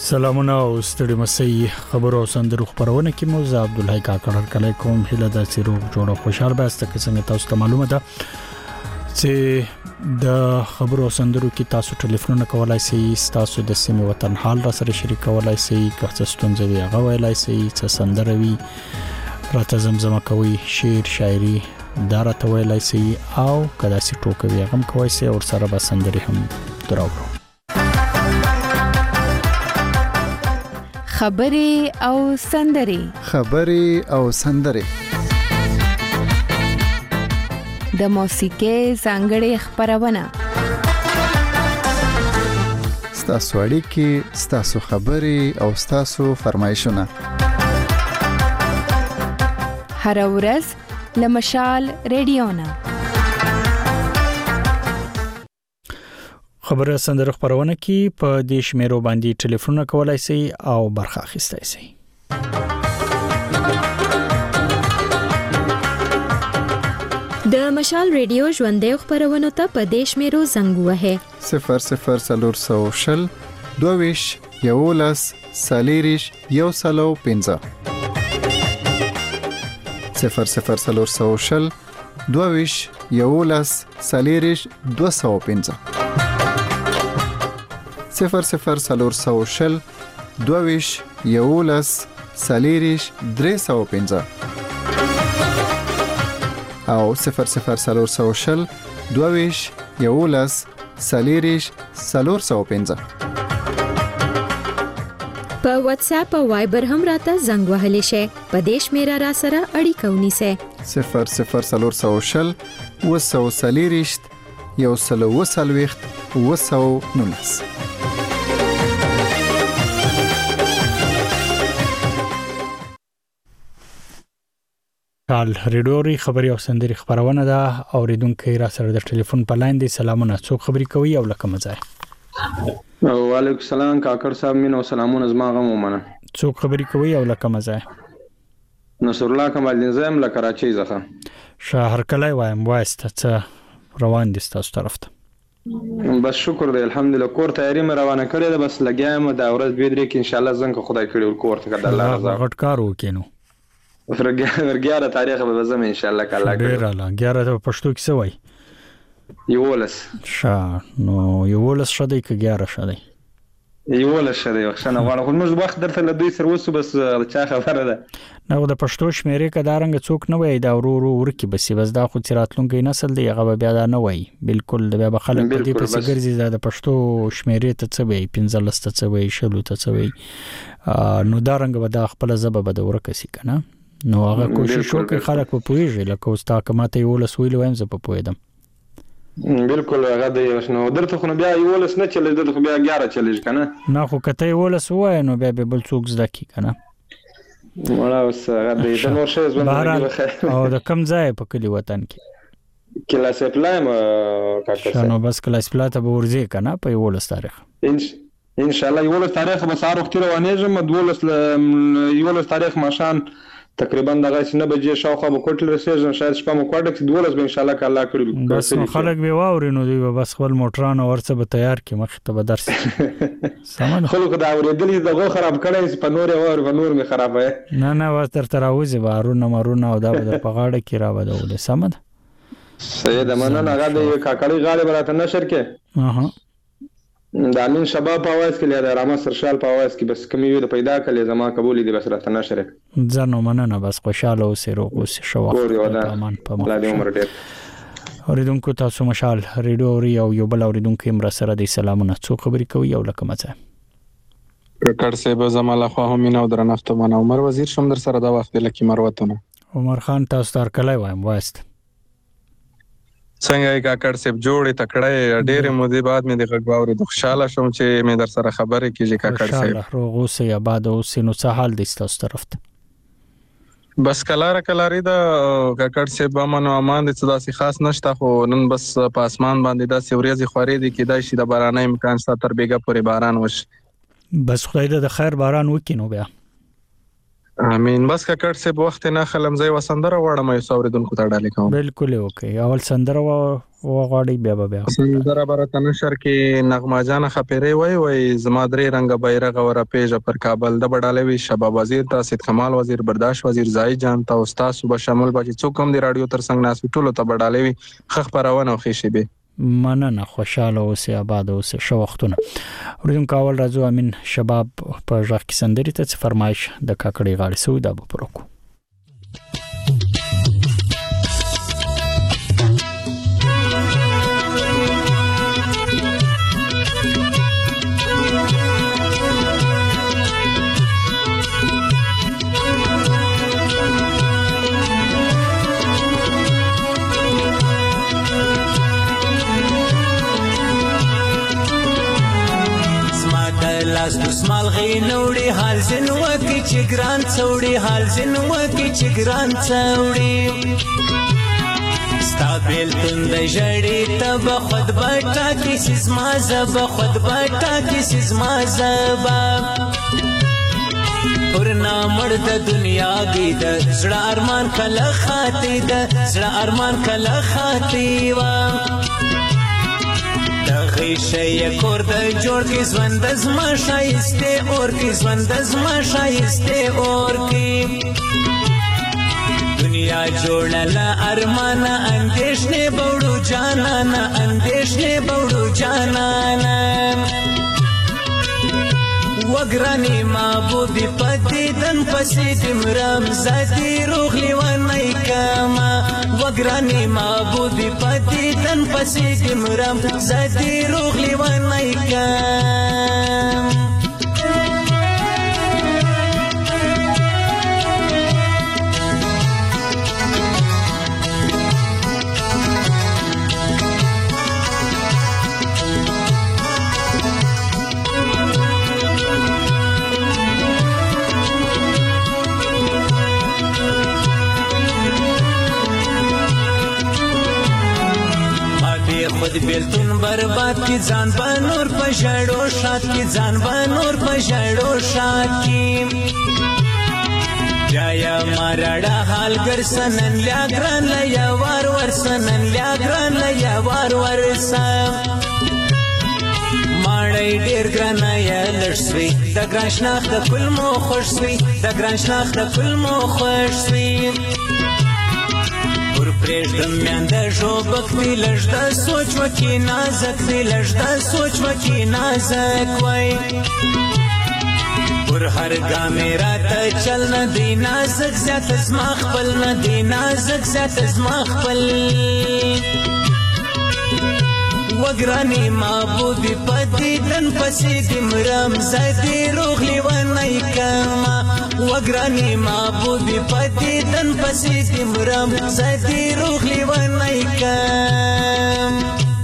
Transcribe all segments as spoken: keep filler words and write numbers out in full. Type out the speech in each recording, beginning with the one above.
سلامونه او ستړي مسي خبرو سندرو خبرونه کې مو زه عبدالحی کاکړ کله کوم هله د سیرو جوړه خوشاله باسته کې څنګه تاسو ته معلومه ده چې د خبرو سندرو کې تاسو ټلیفون کولای شئ تاسو د سیمه وطن حال را سره شریک کولای شئ که څه ستونزې وي هغه ویلای شئ څه سندره وي راته زمزمه کوي شعر شاعري دارا ته ویلای شئ او کدا سي ټوکې وي هغه کوي شئ او سره به سندري هم دراوړو خبري او سندري خبري او سندري د موسیقي څنګهړي خبرونه ستاسو اړیکې ستاسو خبري او ستاسو فرمایشونه هر ورځ لمشال ریډیونا خبره سندره خبرونه کې په دې شمیرو باندې ټلیفون کولای شئ او برخه اخیستای شئ د مشال ریډیو ژوندې خبرونه ته په دې شمیرو زنګ وهه صفر صفر سلور سو شل دویش یولس سالیریش یو سلو پنځه صفر صفر سلور سو شل دویش یولس سالیریش دو سو پنځه صفر صفر سلور سو شل دویش یولس سالیریش درې سو پنځه او صفر صفر سلور سو شل دویش یولس سالیریش سلور سو پنځه په واتس اپ او وایبر هم راته زنګ وهلی شي په دیش میرا را سره اړیکه ونیسه صفر صفر سلور سو شل وسو سالیریش یو سلو وسلويخت وسو نونس کال ریډوري خبري او سندري خبرونه ده اوریدونکو را سره د ټلیفون په لاین دي سلامونه څوک خبري کوي او لکه مزه وعلیکم السلام کاکړ صاحب مين او سلامونه زما غو ومنه څوک خبري کوي او لکه مزه نصر الله کمال نظام له کراچۍ ځخه شهر کله وایم وایسته څه روان دي تاسو طرف ته بس شکر دی الحمدلله کور تیاری مې روانه کړې ده بس لګیایم دا ورځ به درې کې ان شاء الله زنګ خدای کړي ور کور ته کړه الله رضا غټ کار وکینو ورګیاره تاریخ به زم ان شاء الله کله ډیر الله ګیاره په پښتو کې څه وای یولس شا نو یولس شدی کې ګیاره شدی یولس شدی وښنه غواړم خو موږ وخت درته لدوی سر وسو بس چا خبره ده نو د پښتو شمیرې کدارنګ څوک نه وای دا ورو ورو ورکی بس بس دا خو تراتلونکي نسل دی هغه بیا دا نه وای بالکل بیا به خلک په دې پسې ګرځي دا د پښتو شمیرې ته څه وای پنځه لسته څه وای شلو ته څه وای نو دا رنګ به د خپل زبه به د ورکسي کنه نو هغه کوشش وکړي خلک په پوهیږي لکه اوستا کماته یو لس ویل وایم زه په پوهیدم بالکل هغه د نو درته خو بیا یو لس نه چلې درته بیا ګیاره چلېږي کنه نه خو کته یو لس وای نو بیا به بل څوک زده کی کنه ولا اوس هغه د نور شی ځوان او د کم ځای په کلی وطن کې کلاس اپلایم کاکا نو بس کلاس پلاته به ورځي کنه په یو لس تاریخ ان شاء الله یو لس تاریخ به سار وخت روانېږم دولس یو لس تاریخ ماشان تقریبا دغه سنه بجې شاوخه به کوټل رسېږم شاید شپه مو کوټک دولس به ان شاء الله کله کړی بس خلک به واوري نو دی بس خپل موټرانو ورڅ به تیار کی مخ ته به درس سامان خلک دا اورېدلې دغه خراب کړي په نور اور په نور می خرابه نه نه وا تر تراوزي بارونه مرونه او دا به په غاړه کې را ودول سمد سید مننه هغه د کاکړي غاړه براته نشر کې اها د امین شباب په आवाज کې لري رحمت سرشال په आवाज کې بس کمی وي د پیدا کړي زما قبول دي بس راته نشر ځنو مننه بس خوشاله اوسې روغ اوسې شو امان په الله دې عمر ډېر اوریدونکو تاسو مشال ریډیو او یو بل اوریدونکو امر سره د سلامونه څو خبري کوي او لکه مزه کړ سه به زماله خو هم نو درنښت منه عمر وزیر شم در سره دا وخت لکه مروتونه عمر خان تاسو تر کله وایم وایست څنګه کاکړ سیب جوړې تکړه ډېرې مودې بعد مې د غږواوري د خوشاله شوم چې مې در سره خبرې کیږي کاکړ سیب خوشاله روغ اوسې آباد اوسې نو څه حال دی تاسو طرف ته بس کلاره کلاري دا کاکړ سیب امن او امان دي څه داسې خاص نشته خو نن بس په اسمان باندې داسې وريځې خورې دي کېدای شي د باران امکان شته تر بیګه پورې باران وشي بس خدای دې د خیر باران وکینو بیا امين بس کاکړ سیب وخت نه خلم زې وسندره وړم یو اوریدونکو ته ډالې کوم بالکل اوکي اول سندره وغواړي بیا به بیا سندره برته نشر کې نغمه جان خپيري وای وای زما درې رنگ بیرغ ور پیژ پر کابل د بډالوي شباب وزیر ته سید کمال وزیر برداشت وزیر زای جان ته استاد صبح شامل بچ څوک هم د رادیو تر څنګ ناس ټولو ته بډالوي خخ پرونه خو شي به مننه خوشاله اوسه آباد اوسه شو وختونه ورته کاول راځو امین شباب په ځخ کې سندري ته فرمایش د کاکړي غاړي سودا به پرکو لاس دسمال غي نوړي حال زن وکي چې ګران څوړي حال زن وکي چې ګران څوړي ستابل تند جړې تب خود بټا کی سزما زب خود بټا کی سزما زب ورنا مرد دنیا گی د زړه ارمان کله خاطی د زړه ارمان کله خاطی وا غیشه کور د جوړ کی ژوند زما شایسته اور کی ژوند زما شایسته اور کی دنیا جوړل ارمان اندیشنه بوړو جانانا اندیشنه بوړو جانانا وګرانی معبود پدې دن پسې دمرام زادي روغلی ونای کما وګرانی معبود پدې دن پسې دمرام زادي روغلی ونای کما خود بیلتون برباد کی ځان په نور په شړو شات کی ځان په نور په شړو شات کی جایا مارړه حال ګر سنن لیا ګران لیا وار ور سنن لیا ګران لیا وار ور سم ماړی ډیر ګران یا لړسوي د ګران شناخت د کل مو خوش سوي د ګران شناخت د کل مو خوش سوي پرېږدم میانده ژوبک دی لږ د سوچ وکي نازک دی لږ د سوچ وکي نازک وای پر هر ګامې راته چل نه دی نازک زیات زما خپل نه دی نازک زیات زما خپل وګرانی معبود پدې دن پسې دمرام زادي روغلی ونای کما وګرانی معبود پدې دن پسې دمرام زادي روغلی ونای کما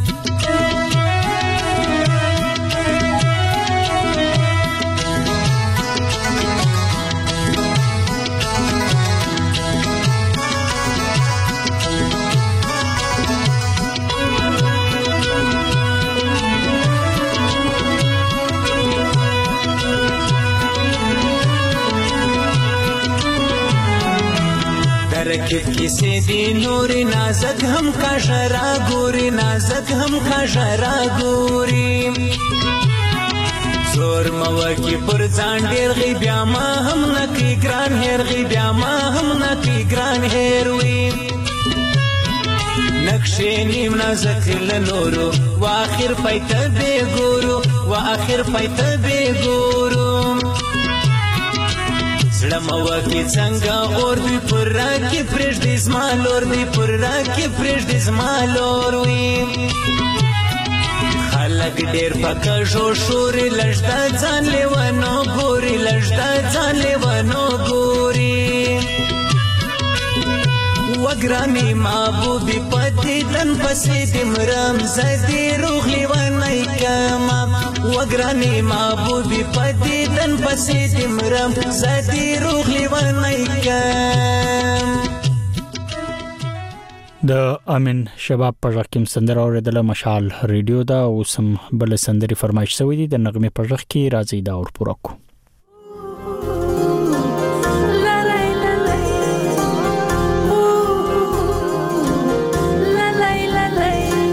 رکب کسی دی نوری نازک هم کا شرا گوری نازک هم کا شرا گوری زور موکی پر ځان ډیر غي بیا ما هم نکی ګران هیر غي بیا ما هم نکی ګران هیر وی نقشې نیم نازک لنورو واخر پایته به ګورو واخر پایته به ګورو زړه موکی څنګه اور دی پر راکې پرېږدي زما لور دی پر راکې پرېږدي زما لور وي خلک ډېر په کږو شوري لږ د ځان لیونو ګوري لږ د ځان لیونو ګوري وګرانې محبوبې په دې تن پسې دمرم زدي روغلي ونای کما وګرانې محبوبې په دې تن پسې دمرم زدي روغلي ونای کما د امین شباب په ځخ کې سندره اوریدله مشال ریډیو دا او سم بل سندري فرمایش شوی دي د نغمه په ځخ کې راځي دا اور پوره کو La la la la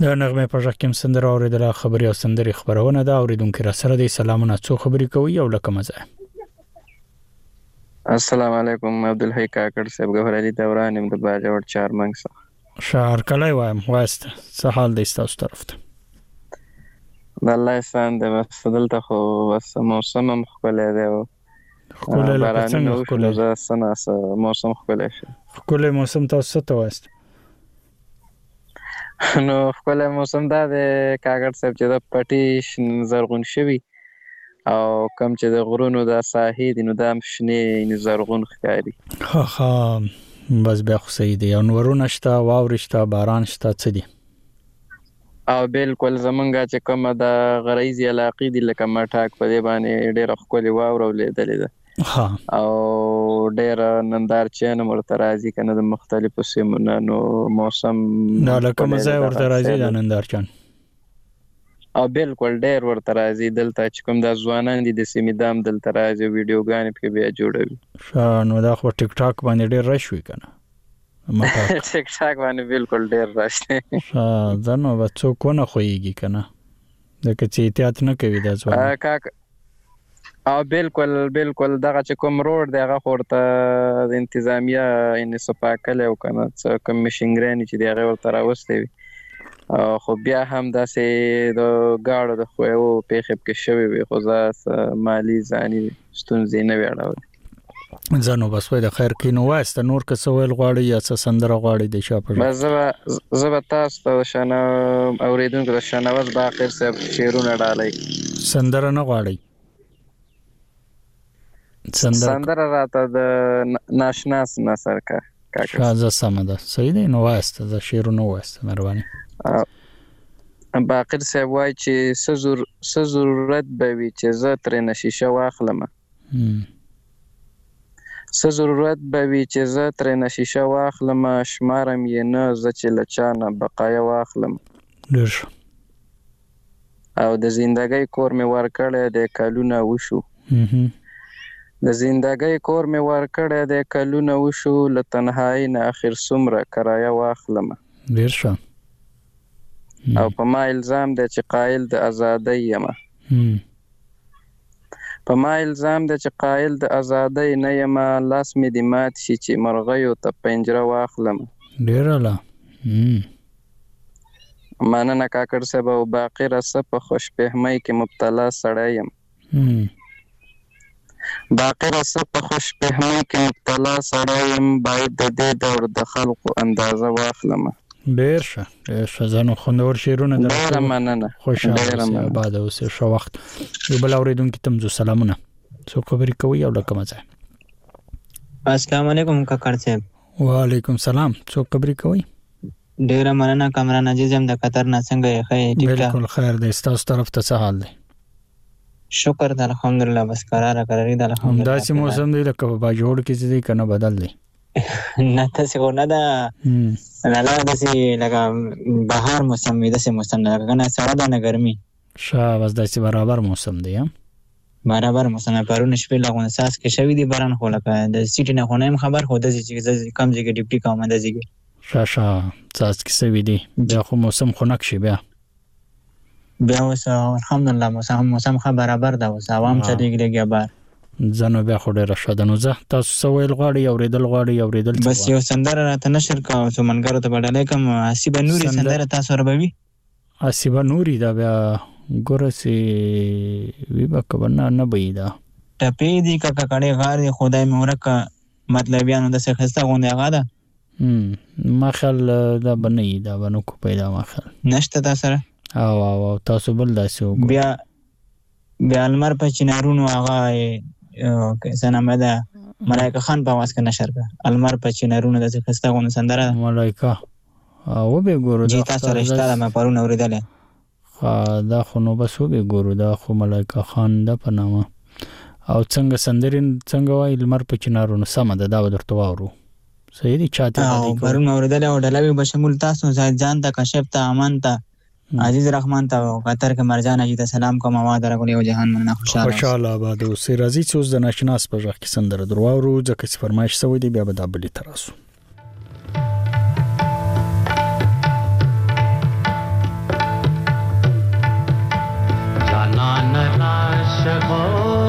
د نغمه په ځکه کوم سندره اوریدله خبري او سندري خبرونه دا اوریدونکو را سره د سلامونه څو خبري کوي او لکه مزه. السلام علیکم عبدالحی کاکړ صاحب غفر علي دوران ام د باجوړ چارمنګ څخه شهر کله وایم واسته څه حال دی تاسو طرف ته؟ د الله احسان د مفضل ته خو بس موسم هم خپل دی او خپل له څنګه خپل ز سنا موسم خپل شي خپل موسم تاسو ته واسته نو خپل موسم دا د کاکړ صاحب چې د پټي زرغون شوی او کم چې د غرونو د ساحې د نو دام شنه زرغون ښکاري. ها ها بس بیا خو صحیح دی. او نورونه شته واورې شته باران شته څه دي؟ او بالکل زمونږه چې کومه د غریزي علاقې دي لکه مټاک په دې باندې ډېره ښکلې واوره ولیدلې ده او ډېره نندارچیان ورته راځي کنه د مختلفو سیمونو نو موسم دا لکه مزه ورته راځي د نندارچیان او بالکل ډېر ورته راځي دلته چې کوم د ځوانان دي د سیمې دام دلته راځي ویډیوګانې پکې بیا جوړوي. نو دا خو ټیک ټاک باندې ډېر رش وي کنه ټیک ټاک باندې بالکل ډېر رش دی ځنو بچو کو نه خوېږي کنه دغه چې احتیاط نه کوي د ځوان کاک او بالکل بالکل دغه چې کوم روډ دی هغه ورته د انتظامیه ان سپاکل او کنه کوم مشنګرانی چې دی هغه ورته راوستي وي خو بیا هم داسې د گاړو د خوو پیخب کې شوی وي خو ځاس مالی ځاني ستونزې نه ویړاوي ځانو بس وای د خیر کې نو واسته نور که سوال غواړي یا څه سندره غواړي د شاپه بس زه به تاسو ته شنه اوریدونکو د شنواز باقر صاحب شعرونه ډالای سندره نه غواړي سندره راته د ناشناس نصر کا کاکا شازه سمده صحیح دی نو واسته د شعرونه واسته مهرباني باقر صاحب وای چې څه ضرورت به وي چې زه ترې نشیشه واخلم څه ضرورت به وي چې زه ترې نشیشه واخلم شمارم یې نه زه چې له چا نه بقایه واخلم ډېر او د زندګۍ کور مې ورکړی دی کلونه وشو د زندګۍ کور مې ورکړی دی کلونه وشو له تنهایي نه اخر څومره کرایه واخلم ډېر ښه او په ما الزام دی چې قایل د ازادۍ یم په ما الزام دی چې قایل د ازادۍ نه یم لاس مې دې مات شي چې مرغیو ته پنجره واخلم ډېر اعلی مننه کاکړ صاحب او باقي رسه په خوشفهمۍ کې مبتلا سړی یم باقي رسه په خوشفهمۍ کې مبتلا سړی یم باید د دې دور د خلقو اندازه واخلم ډېر ښه ډېر ښه ځانو خوندور شعرونه ډېره مننه خوشاله آباد اوسې ښه وخت یو بل اورېدونکي ته مو سلامونه څو خبرې کوي او لکه مزه. السلام علیکم کاکړ صاحب. وعلیکم سلام څو خبرې کوي؟ ډېره مننه کامران عزیز هم د قطر نه څنګه یې ښه ټیک ټاک؟ بالکل خیر دی تاسو طرف ته څه حال دی؟ شکر د الحمدلله بس قراره قراری د الحمدلله. داسې موسم دی لکه په باجوړ کې چې دی کنه بدل دی نه تاسو خو نه دا نه لا داسې لکه بهار موسم وي داسې موسم نه لکه نه سړه ده نه ګرمي ښه بس داسې برابر موسم دی برابر موسم پرون شپې لغون اساس کې شوی دی باران خو لکه د سیټي نه خو نه خبر خو د چې کم ځای ډیپټي کوم د ځای ښه ښه اساس کې شوی دی بیا خو موسم خو نکشي بیا بیا اوس الحمدلله موسم موسم خبر برابر ده اوس عوام څه دیګریږي بار ځنو بیا خو ډېر ښه ده نو زه تاسو سوال غواړي اوریدل غواړي اوریدل بس یو سندره راته نشر کا او منګرو ته بدلای کوم حسیبه نوري سندره تاسو ربوي حسیبه نوري دا بیا ګورسي وی بکونه نه بيدا ټپې دي کا کړي غار خدای مورکه مطلب یانو د څه خسته غونډه غاده هم ما خل دا بنئ دا بنو کو پیدا ما خل نشته تاسو او او تاسو بل داسو بیا بیا المر په چنارونو هغه سنامه ده ملائکه خان په واسکه نشر ده المر په چنارونو د څه خسته غونډه سندره ملائکه او به ګورو جی تاسو رښتا ده ما پرونه اوریدل دا خو نو بس وګ ګورو دا خو ملائکه خان ده په نامه او څنګه سندرین څنګه وای لمر په چنارونو سم ده دا درته وورو صحیح دي چاته دی کو پرونه اوریدل او ډلوي بشمول تاسو ځان ته کشف ته امان ته عزیز رحمان ته قطر کې مرجان اجي ته سلام کوم ما درغلی او جهان من خوشاله خوشاله آباد او سي راځي چې اوس د ناشناس په ځخ کې سندره درواورو ځکه چې فرمایش سوی دی بیا به د بلی تراسو شغو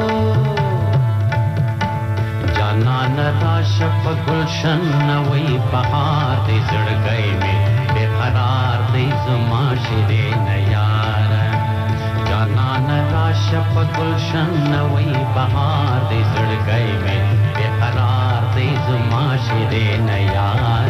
جانان راشه په گلشن نوې بهار دې زړګی مې بے قرار دې زما شیرین یار جانان راشه په گلشن نوې بهار دې زړګی مې بے قرار دې زما شیرین یار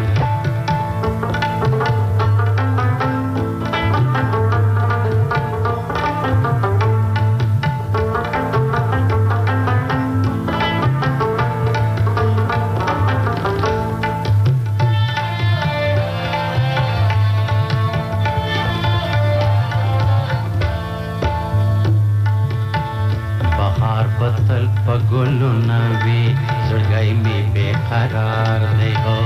گلو نوی زړګی می بے قرار دی هو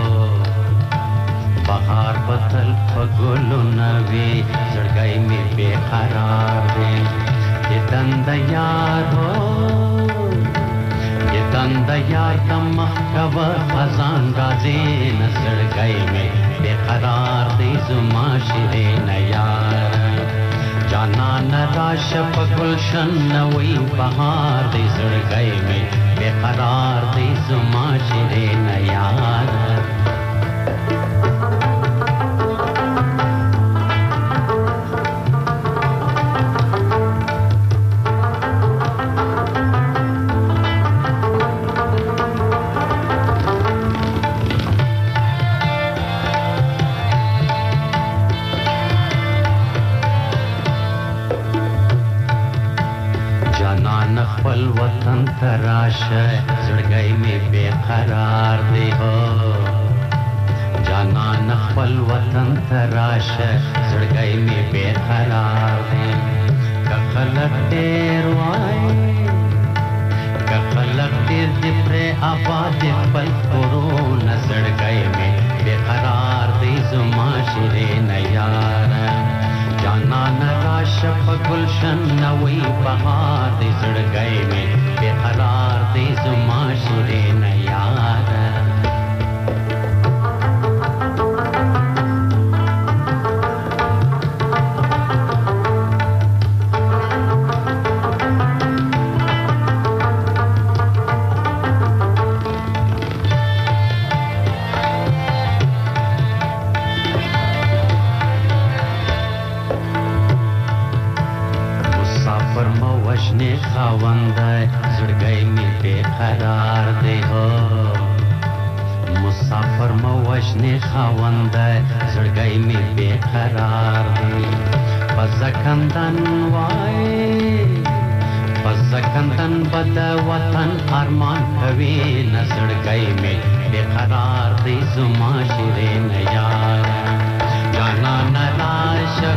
بهار بدل په گلو نوی زړګی می بے قرار دی یتند یار هو یتند یار تم خبر خزان غازی نزړګی می بے قرار دی زما شیرین یار جانان راشه په گلشن نوې بهار دې زړګی مې بے قرار دې زما شیرین یار خپل وطن تراشه زړګی می بے قرار دی هو جانان خپل وطن تراشه زړګی می بے قرار دی کخلک ډیر وای کخلک ډیر دې پر آباد خپل کورو نزړګی می بے قرار دی زما شیرین یار جانان راشه په گلشن نوې بهار دې زړګی مې بے قرار دې زما شیرین یار خاوندای زړګی می بے قرار دی هو مسافر مو وشنی خاوندای زړګی می بے قرار دی پزکندن وای پزکندن بد وطن ارمان کوي نزړګی می بے قرار دی زما شیرین یار جانان راشه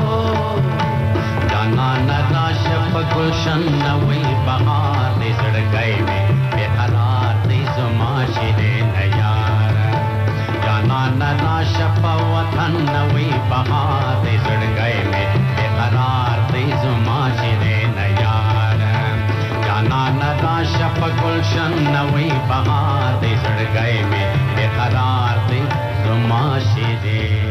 جانان راشه په گلشن نوې بهار دې زړګی مې بے قرار دې زما شیرین یار جانان راشه په وطن نوې بهار دې زړګی مې بے قرار دې زما شیرین یار جانان راشه په گلشن نوې بهار دې زړګی مې بے قرار دې زما شیرین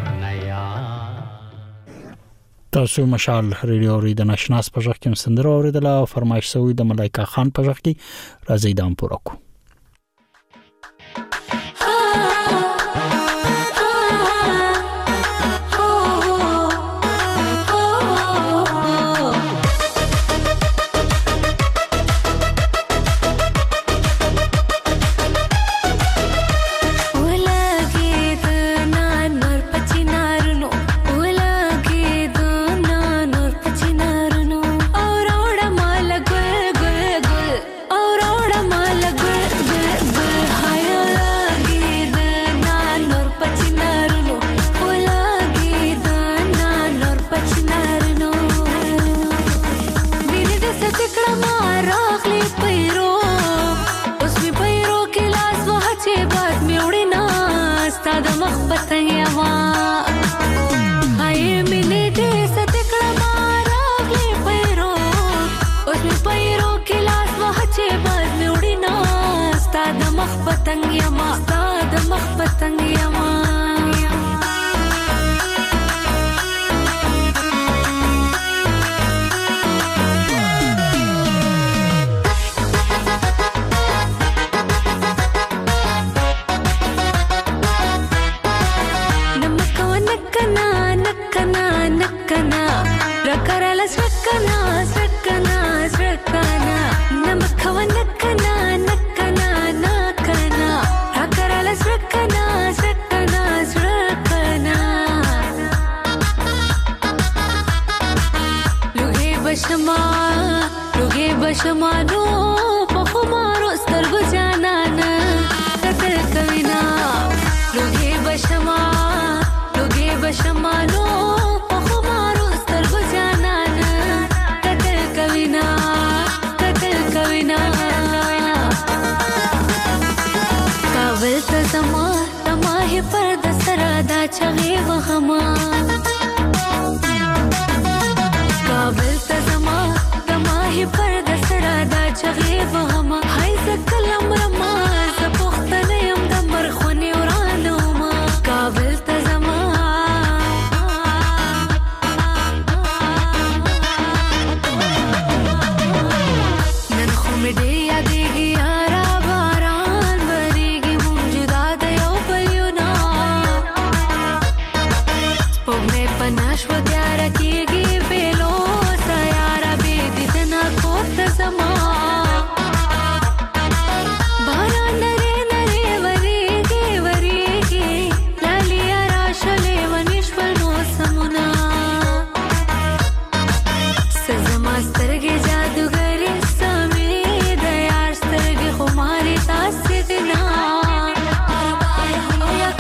تاسو مشال ریډیو ری د نشناس په ځخ کې سندره اوریدله او فرمایش سوی د ملایکا خان په ځخ کې راځي دام پوره کو पतंग यमा साद मख पतंग यमा چغې وهما کابل ته زما د ماهي پر د سړه دا چغې وهما هاي زکل امرما ز پختنه يم د مرخونی ورانه ما کابل ته زما نن خو مې ډېر یادېږي یارا باران ورېږي مونږ جدا د یو بل یو نه سپوږمۍ په نشوه تیاره کېږي بېلوسه یاره بې دیدنه کور ته زما باران نرې نرې ورېږي ورېږي لاليه راشه لیوني شول موسمونه څه زما سترګې جادوګرې سمې د یار سترګې خو مارې داسې دي نه یا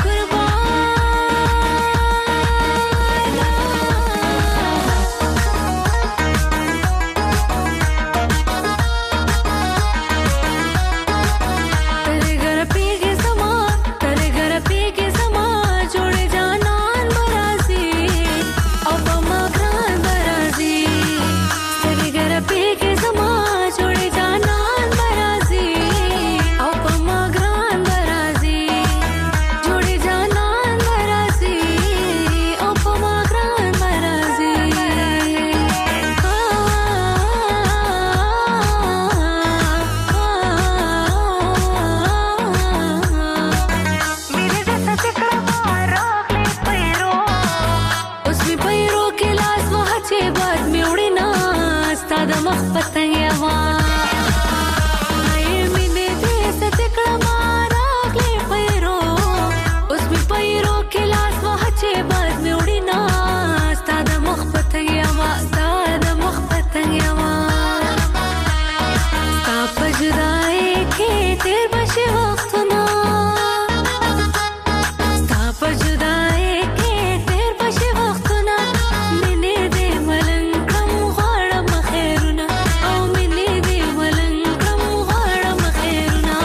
ترې ګره پیږې زما ترې ګره پیږې زما جوړې جانان به راځي او په ما ګران به راځي ترې ګره پیږې زما جوړې جانان به راځي او په ما ګران به راځي جوړې جانان به راځي او په ما ګران به راځي میرے جیسا ټکړه ما راغلی پیرو اوس مې پیرو کې لاس وهه چې باد مې وړي نه ستا د مخ پتنګ یما هاي مینې جیسا ټکړه ما راغلی پیرو اوس مې پیرو کې لاس وهه چې باد مې وړي نه ستا د مخ پتنګ یما ستا د مخ پتنګ یما ستا په جدایۍ کې تېر به شي وختونه ستا په جدایۍ کې تېر به شي وختونه مینې دې ملنګ کړم غواړم خیرونه او مینې دې ملنګ کړم غواړم خیرونه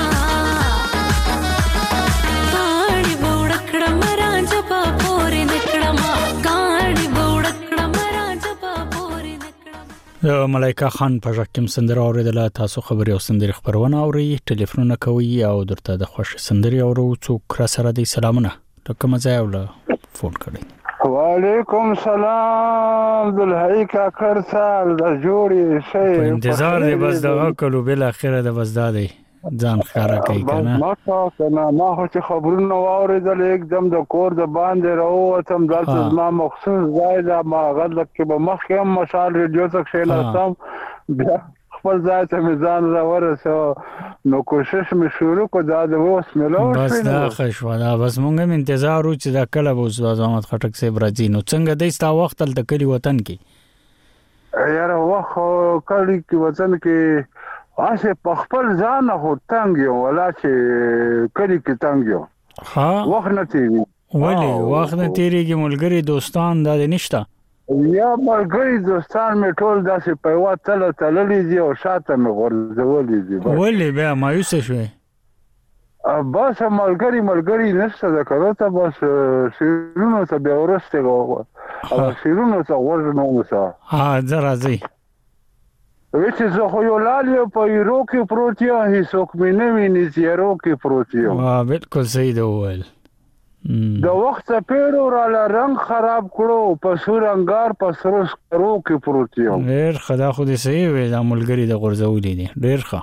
کاڼي به وړه کړم رانجه به پورې نه کړم کاڼي به وړه کړم رانجه به پورې نه کړم د ملایکا خان په ژغ کې سندره اوریدله تاسو خبري او سندري خبرونه اوري ټلیفونونه کوي او درته د خوښ سندري اورو څوک را سره دی سلامونه لکه مزه ولا فون کړی وعلیکم سلام دلهی کا کرسال د جوړی شي په انتظار دی بس دغه کلو بل اخره د بس دادی ځان خاره کوي کنه ما تاسو نه ما خو چې خبرونه واوریدل एकदम د کور د باندې راووتم دلته ما مخصوص ځای دا ما غلط کې به مخکې هم مشال ریډیو څخه شیناستم بیا خپل ځای ته مې ځان راورسو نو کوشش مې شروع کو دا د اوس ملو بس دا خښوا دا بس مونږ هم انتظار و چې دا کله به استاد احمد خټک صاحب راځي نو څنګه د ستا وخت تل د کلی وطن کې یار وخت کلی کې وطن کې واسه په خپل ځان هو تنګ یو ولا چې کلی کې تنګ یو ها وخت نه تیری ولی وخت نه تیریږي ملګری دوستان دا نشته یا ملګری دوستان مې ټول داسې په وا تل تللې دي او شاته مې غورځولې دي ولی بیا مایوس شوې بس ملګری ملګری نشته دا کړو ته بس شیرونو ته بیا ورسته غو او شیرونو ته ورنو وسه ها زرازي وچ زه خو یو لالي په یورو کې پروت یم هیڅوک مې نه ویني چې یورو کې پروت یم ها بالکل صحیح دی ول د وخت پیرو را رنگ خراب کړو په سور انګار په سر سکرو کې پروت یم ډېر خدا خو دې صحیح وي د ملګری د غرزولې دي ډېر ښه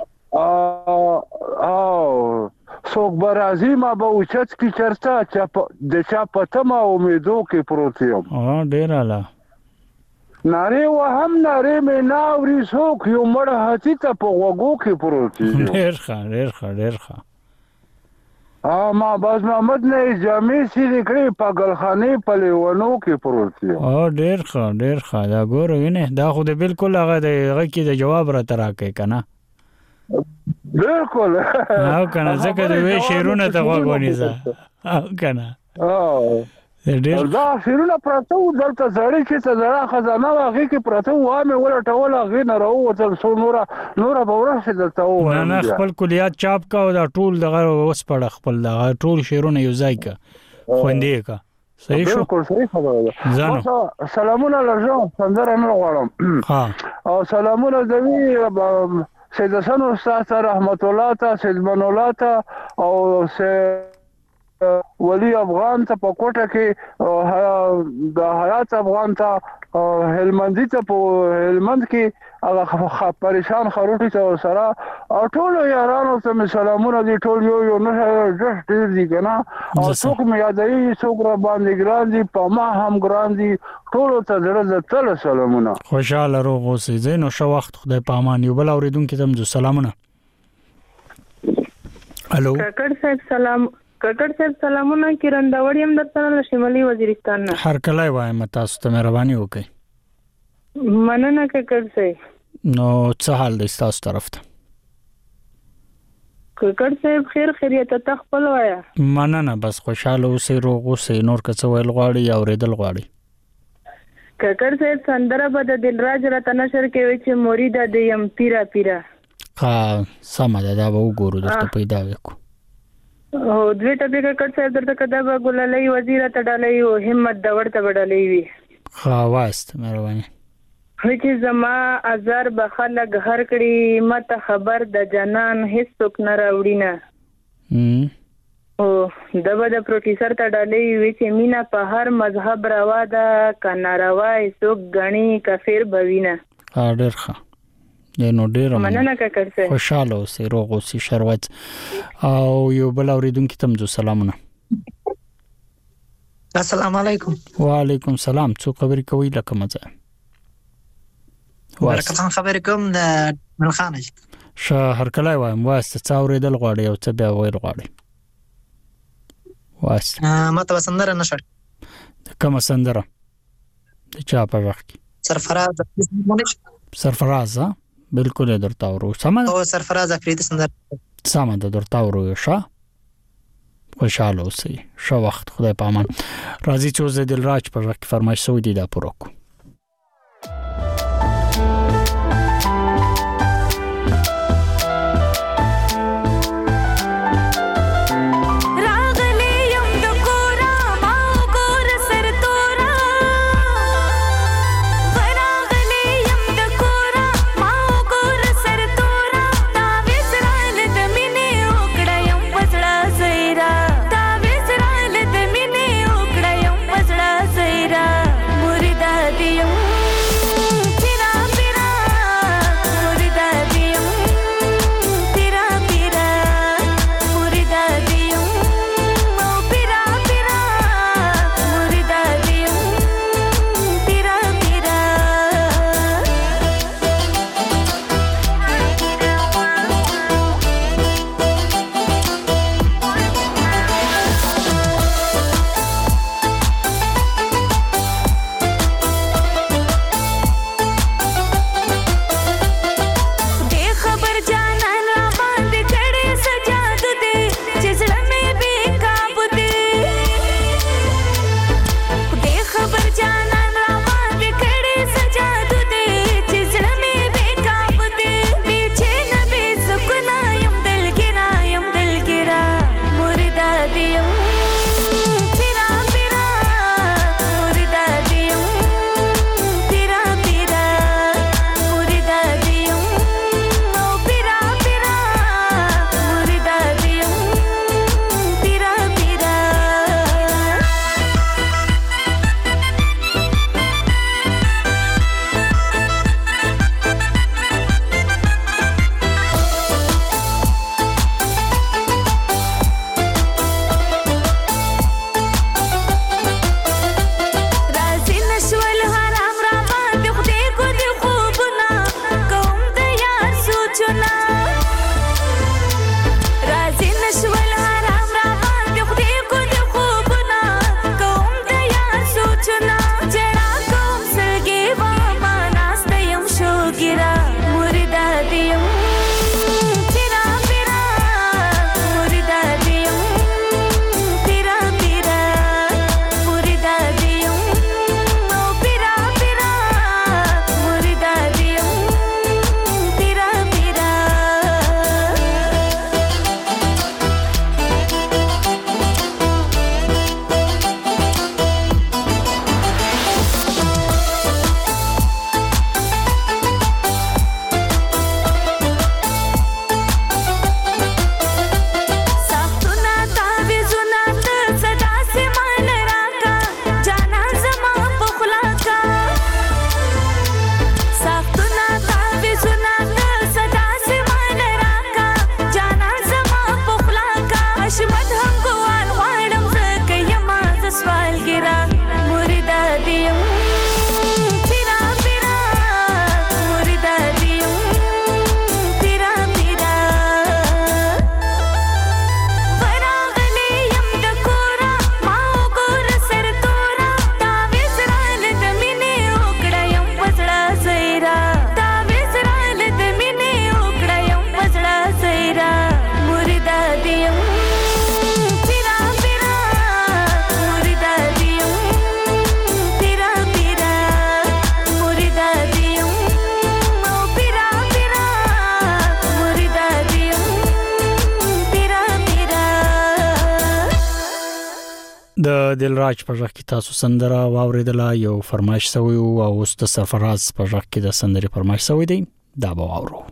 او څوک برازي ما به اوچت کی چرته چې د چا پته ما امیدو کې پروت یم ها ډېر اعلی ناره و هم ناره مې ناوري څوک یو مړ هتی ته په وګو کې پروت یم ډېر ښه ډېر ښه ډېر ښه ا ما باز محمد نه جامې سې کړې په ګلخانه په لیونو کې پروت یم او ډېر ښه ډېر ښه دا ګور وینه دا خو دې بالکل هغه دغه کې د جواب را تراکې کنه بالکل او کنه ځکه د وی شیرونه ته وګونی زه او کنه او دا شیرونه پراته دلته زړی چې ته زړه خزانه واغې کې پراته و مې ولټول غې نه راو وتل سو نورا نورا به ورسې دلته و نه نه خپل کلیات چاپ کا او دا ټول دغه وس پړ خپل دغه ټول شیرونه یو ځای کا خوندې کا صحیح شو بالکل صحیح خبره ده. ځانو سلامونه لرم سندره نه غواړم ها او سلامونه دوی سید حسن استاد ته رحمت الله ته سید من الله ته او ولی افغان ته په کوټه کې د حیات افغان ته هلمندي ته په هلمند کې هغه پریشان خروټي ته سره او ټول یارانو ته سلامونه دي ټول یو یو نه جست ډیر دي کنه او څوک مې یادوي څوک را باندې ګران دي په ما هم ګران دي ټول ته زړه تل سلامونه خوشاله روغ اوسئ زینو شو وخت خدای پامان یو بل اوریدونکو ته مزو سلامونه الو ککړ صاحب سلام ککړ صاحب سلامونه کیرنداوړی هم درته له شمالي وزیرستان نه هر کله وایم تاسو ته مهرباني وکړئ مننه ککړ صاحب نو څه حال دی تاسو طرف ته ککړ صاحب خیر خیریت ته خپل وایا مننه بس خوشاله اوسئ روغ اوسئ نور که څه ویل غواړي او ریدل غواړي ککړ صاحب سندره به د دلراج راته نشر کوي چې مرید د یم پیرا پیرا ها سم ده دا به وګورو درته پیدا وکړو او دوی ټپی ککړ صاحب درته کدا به ګلالۍ وزیر ته ډالۍ او همت د ورته ډالۍ وي ها واست مهرباني چې زما ازر به خلک هر کړي مت خبر د جنان هیڅ څوک نه راوړي نه او دغه د پروفیسور ته ډالۍ وی چې مینا په هر مذهب روا ده کنه روا څوک غني کافر بوینه ډېر ښه نو ډېر مننه ککړ صاحب خوشاله اوسئ روغ اوسئ شروت او یو بل اوریدونکو ته مزو سلامونه السلام علیکم وعلیکم السلام څو خبرې کوي لکه مزه برکت خان خبرې کوم د ملخانه شه هر کله وایم واسطه څا اوریدل غواړي او څه بیا ویل غواړي واسطه ما ته سندره نشر کومه سندره د چا په وخت سرفراز سرفراز بالکل درته ورو سم او سرفراز افریدی سندره سم ده درته ورو شه خوشاله اوسئ شو وخت خدای پامان راځي چې زه دلراج په وخت فرمایش سو دي دا پروکو د دلراج په ځخ کې تاسو سندره واوریدله یو فرمایش سوی او اوس د سرفراز په ځخ کې د سندرې فرمایش سوی دی دا به واورو.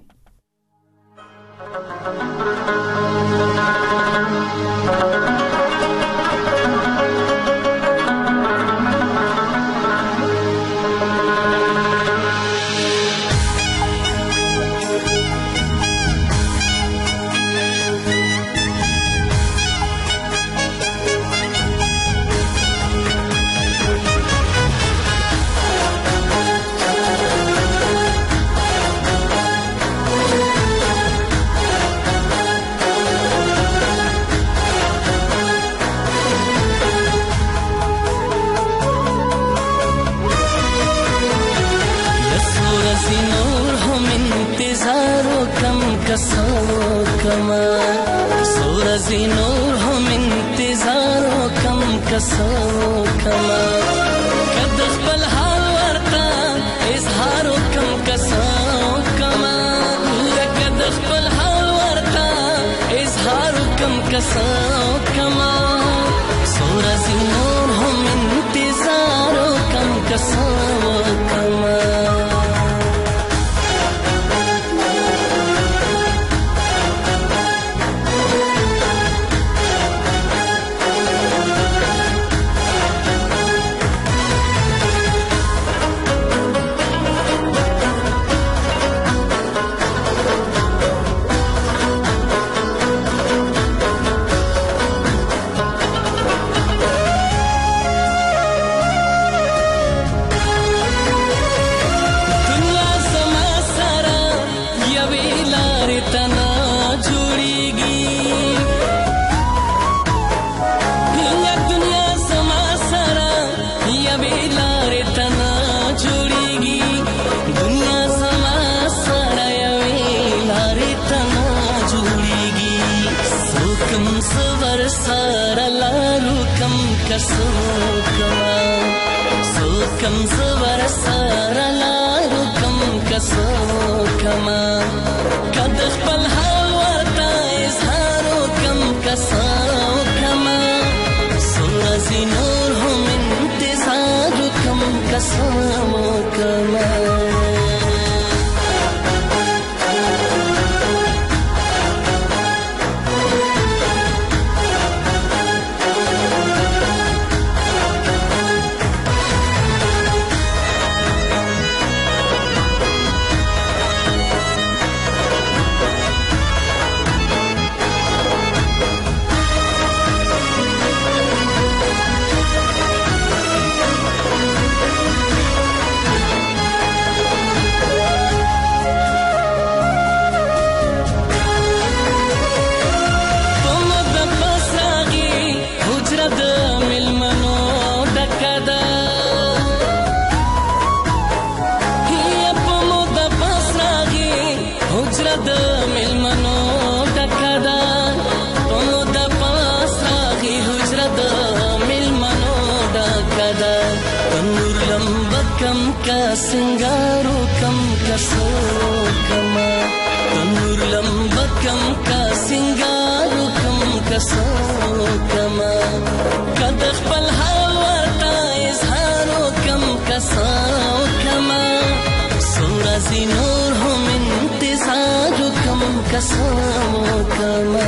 कमा सूरजी नूर हम इंतजारो कम कसो कमा कद खपल हाल वर्ता इजहारो कम कसो कमा कद खपल हाल वर्ता इजहारो कम कसो कमा सूरजी नूर हम इंतजारो कम कसो कमा कम सवर सारा लारू कम कसो कमा कद खपल हाल वर्ता इजहारो कम कसो कमा सूरजी नूर हम इंतजारो कम कसो कमा सिंगारो कम कसो कमा तनूर लंबा कम का सिंगारो कम कसो कमा कद खपल हाल वर्ता इजहारो कम कसो कमा सूरजी नूर हम इंतजारो कम कसो कमा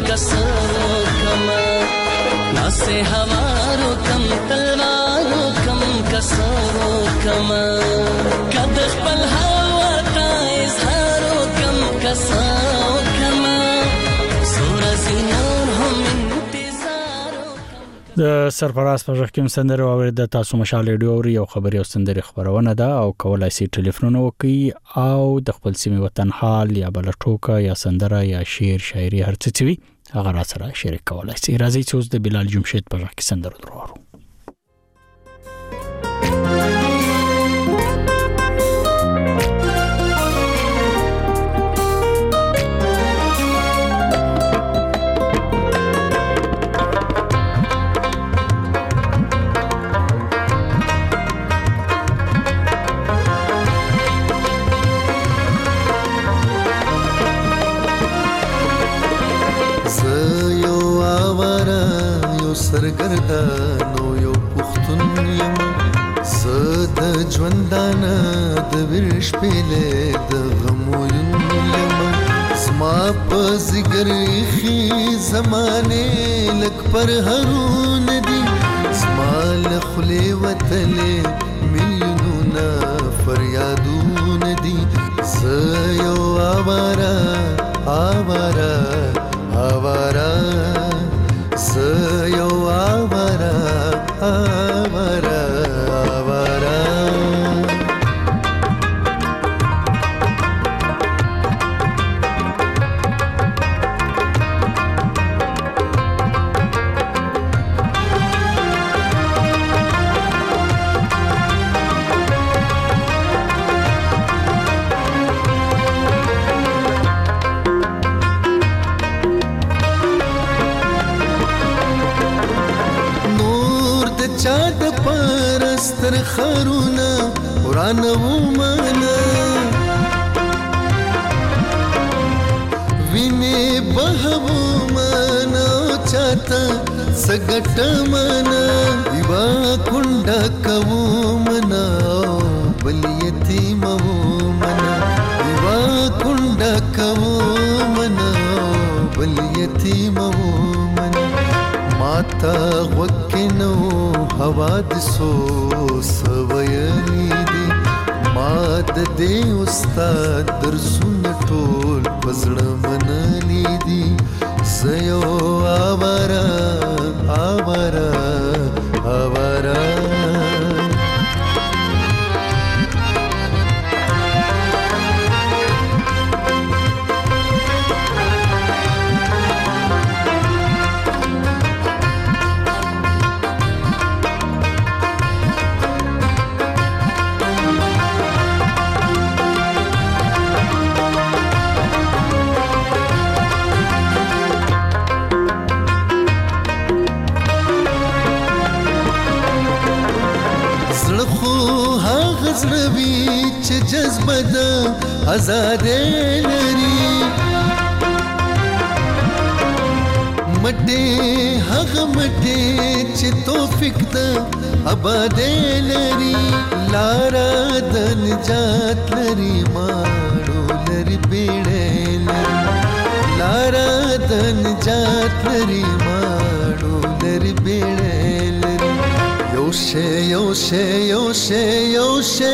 कसो कमा नासे हवारो कम तलवारो कम कसो कमा कद खपल हवा تا इजहारो कम कसो कमा سورہ زینور هم د سرفراز په ځخ کې سندره او د تاسو مشال ریډیو او یو خبري او سندره خبرونه ده او کولای شي ټلیفون وکي او د خپل سیمه وطن حال یا بل ټوکا یا سندره یا شعر شاعري هر څه وي هغه را سره شریک کولای شي. راځي چې اوس د بلال جمشید په ځخ کې سندره درو سرګردانو یو پختون یم زد ژوندانه د ورش پله د غموین یم زما په زګر خي زمانه لک پر هرون دي زما لخلي وتله مليونونه فریادون دي زيو آوارا آوارا آوارا زيو آوارا آوارا آوارا چاد پرستر خرونا قرآن ومانا وینه بهو مانا چاتا سگٹ مانا دیوا کنڈا کو منا بل یتیم و منا دیوا کنڈا کو منا بل یتیم و منا ماتا وکنو حوادثو سویلی دی ماد دی استاد درسون ټول پزړه منلی دی زيو آوارا آوارا آوارا زړوي چې جذبه د آزاد لري مټه هغه مټه چې توفیق د آباد لري لارا د نجات لري ماړو لري بیړې لري لارا د نجات لري ماړو لري بیړې لري یوشه یوشه یوشه یوشه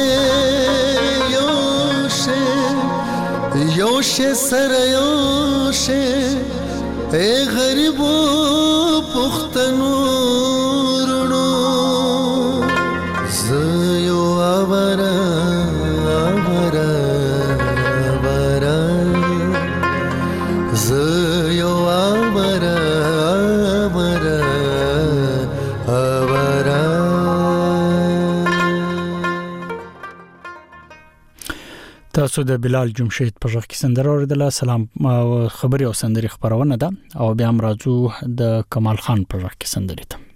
یوشه یوشه سره یوشه اے غریبو پختنو رونو زيو آوارا آوارا آوارا زيو آوارا آوارا آوارا تاسو د بلال جمشید په ځخ کې سندره اوریدله. سلام خبري او سندري خبرونه ده او بیا هم راځو د کمال خان په ځخ کې سندري ته.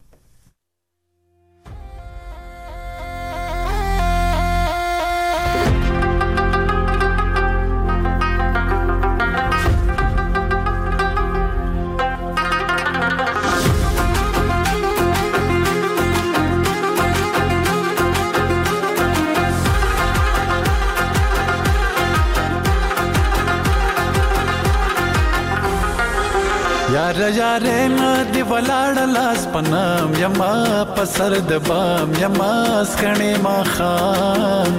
یار یار نه دی ولاړ لاس پنام یما پسر د بام یما سکنی ما خان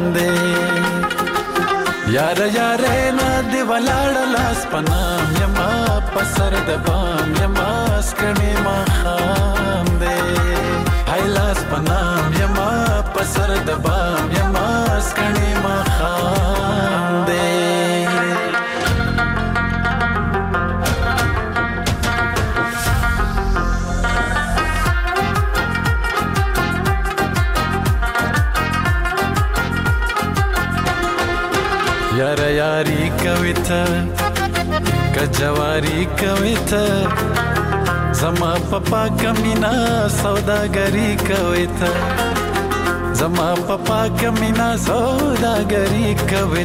دې یار یار نه دی ولاړ لاس پنام یما پسر د بام یما سکنی ما خان دې هاي لاس پنام یما پسر د بام یما سکنی ما خان دې یار یاری کوي ته کجواری کوي ته زما پپا کمینا سوداګری کوي ته زما پپا کمینا سوداګری کوي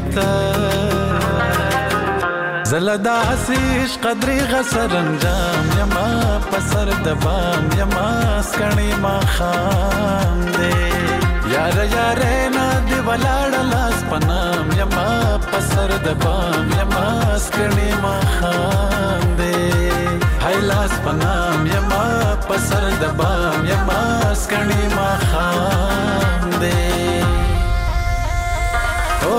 ته زلدا عشق قدرې غسر انجام یما پسر د بام یما سکنی ما خام دې یار یار نه دی ولاړ لاس پنام یما پسر د بام یما سکنی ما خام دې هاي لاس پنام یما پسر د بام یما سکنی ما خام دې او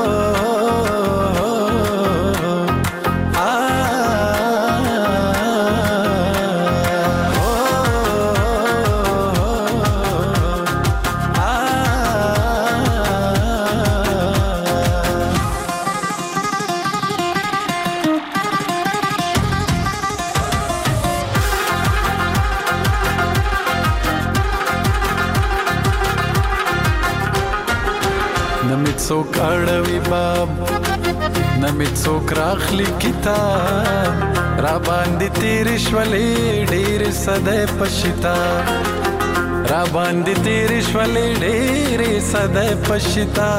څوک اړوي باب نمې څوک راخلي کتاب را باندې تیر شولې ډېر صدې پښتا را باندې تیر شولې ډېر صدې پښتا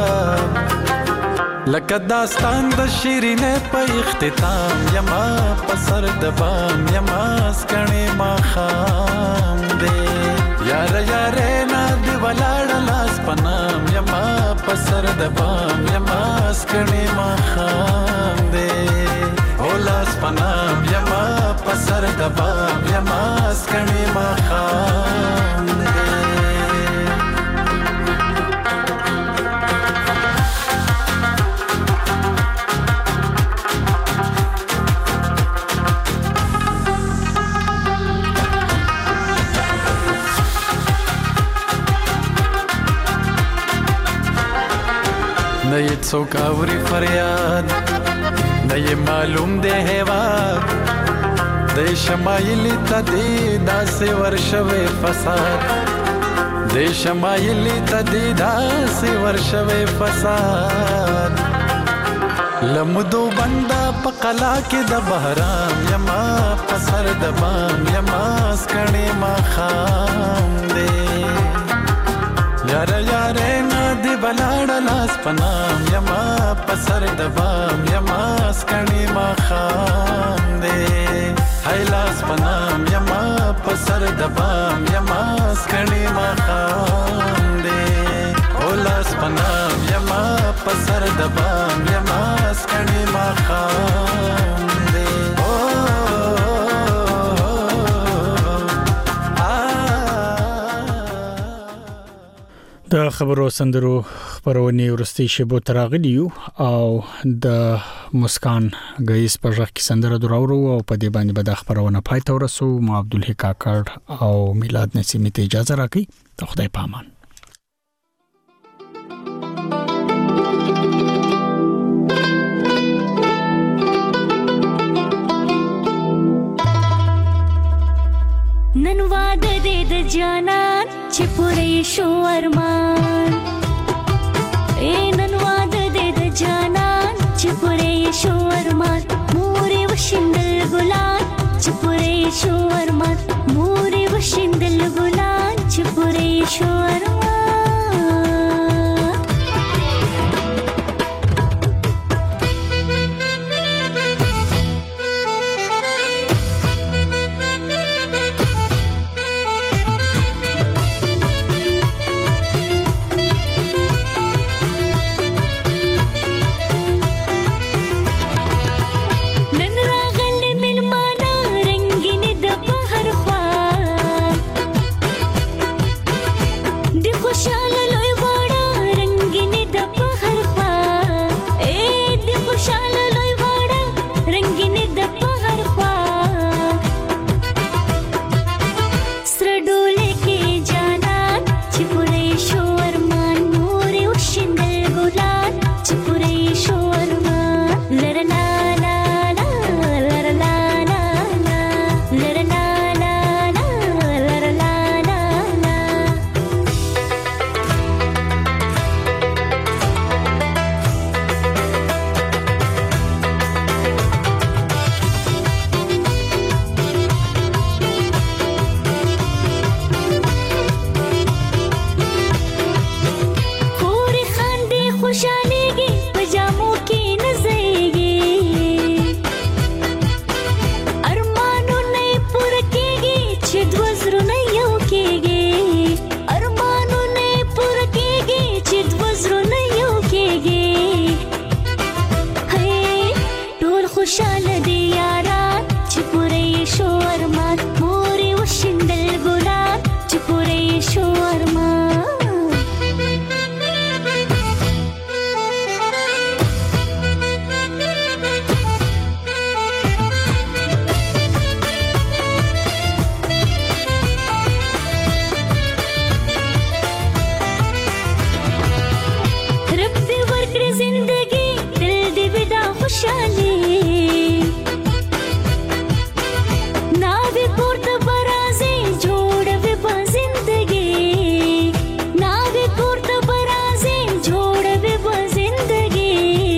لکه داستان د شیرینه په اختتام یما پسر د بام یما سکنی ما خام دې یار یار نه دی ولاړ لاس پنام یما پسر د بام یما سکنی ما خام دې او لاس پنام یما پسر د بام یما سکنی ما خام دې نه یې څوک اوري فریاد نه یې معلوم دی هیواد د شمایلي ته دی داسې ورشوی فساد د شمایلي ته دی داسې ورشوی فساد لمدو بندا په قلا کې د بهرام یما پسر د بام یما سکنی ما خام دې یار یار نه دی ولاړ لاس پنام یما پسر د بام یما سکنی ما خام دې هاي لاس پنام یما پسر د بام یما سکنی ما خام دې او لاس پنام یما پسر د بام یما سکنی ما خام دې او د خبرو سندرو خبرونې ورستي شبو تراغلی او د مسکان غیس په ځخ کې سندره دراورو او په دې باندې به د خبرونه پای ته ورسو مو عبدالحق کاکړ او میلاد نسیمی ته اجازه راکړي ته خدای پامان نن واده دې د جانان چې پوره شو ارمان اے نن واده دې د جانان چې پوره شو ارمان مورې وشندل ګلان چې پوره شو ارمان مورې وشندل ګلان چې پوره شو ارمان خوشالي ناوي پورته برازي جوړوي په زندګي ناوي پورته برازي جوړوي په زندګي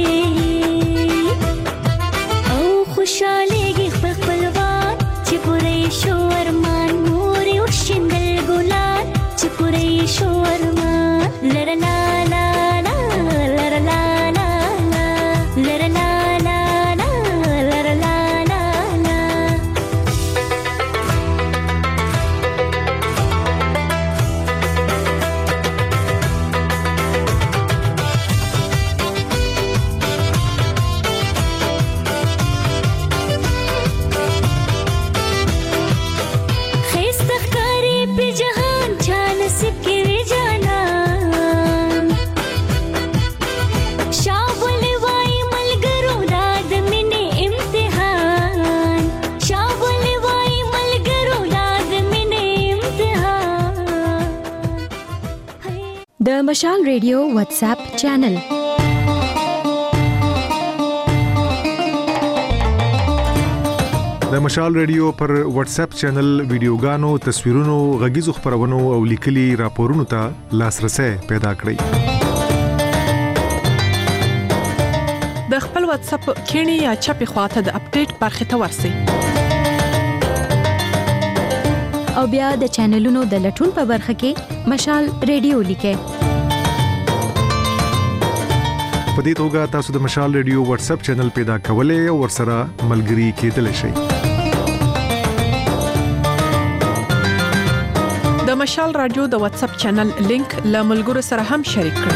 او خوشاليږي خپل خپلوان چې پوره شو ارمان موري او شندل ګلان چې پوره شو ارمان لرلا لا لا لرلا لا لا لرلا لا لا لرلا لا لا خيست ښکاري په جهان چا نصیب کې وي جانان شاولې وای ملګرو دا د مینې امتحان شاولې وای ملګرو دا د مینې امتحان د مشال ریډیو واتس اپ چینل د مشال ریډیو پر واتس اپ چینل ویډیوګانو، تصویرونو، غږیزو خبرونو او لیکلي راپورونو ته لاسرسي پیدا کړئ. د خپل واتس اپ کینی یا چپی خواته د اپډیټ برخه ته ورسئ. او بیا د چینلونو د لټون په برخه کې مشال ریډیو لیکئ. په دې توګه تاسو د مشال ریډیو واتس اپ چینل پیدا کولای او ورسره ملګري کېدلی شئ. د مشال رادیو د واتس اپ چینل لینک له ملګرو سره هم شریک کړئ.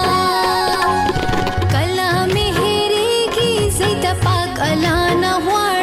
کلا مهری کی زیت پاک الا نه